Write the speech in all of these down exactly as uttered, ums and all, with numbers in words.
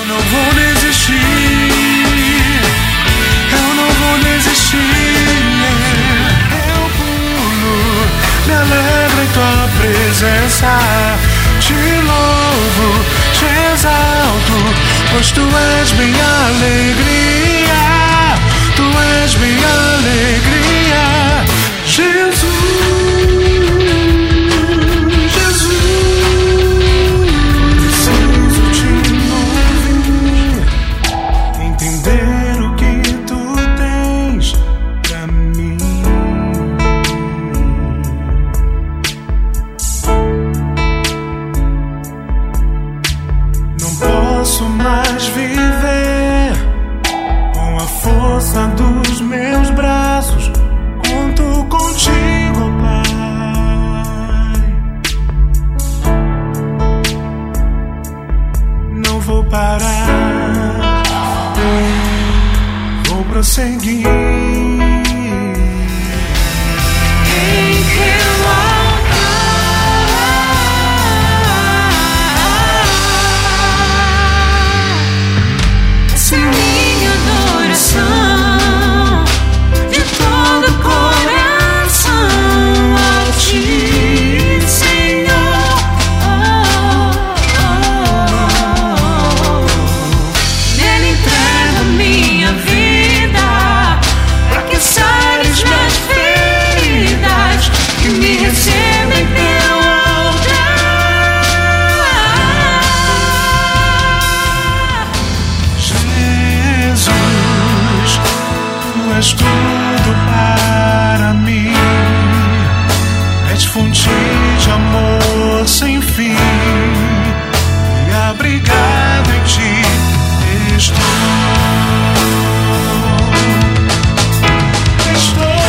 não vou desistir, eu não vou desistir. Eu pulo, me alegro em tua presença. Te louvo, te exalto, pois tu és minha alegria. Tu és minha alegria, Jesus, Jesus. Preciso te ouvir, entender o que tu tens pra mim. Não posso mais viver com a força dos meus braços. Conto contigo, Pai. Não vou parar, vou prosseguir. Em teu altar, essa é minha adoração, de todo coração a ti, Senhor. Oh, oh, oh. Nele entrego minha vida, pra que sares minhas feridas e me receba em teu altar. Jesus, tu és tudo para mim. És fonte de amor sem fim, e abrigado em ti estou. Estou,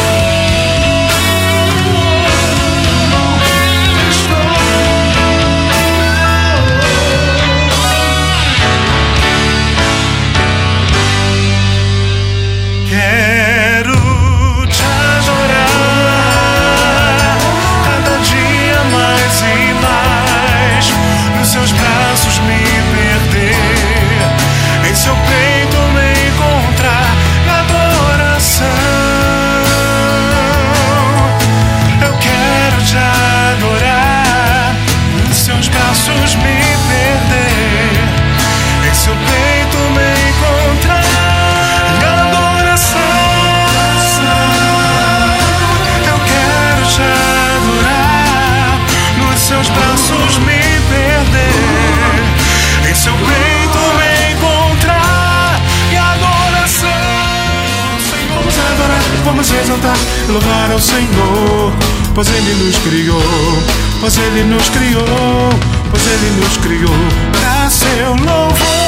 quero te adorar, cada dia mais e mais, nos seus braços me perder, em seu peito me encontrar na adoração. Eu quero te adorar, nos seus braços me perder, em seu peito me encontrar na adoração. Eu quero te adorar, nos seus braços me perder, em seu peito me encontrar e adoração. Senhor, vamos adorar, vamos exaltar, louvar ao Senhor, pois Ele nos criou, pois Ele nos criou, pois Ele nos criou pra seu louvor.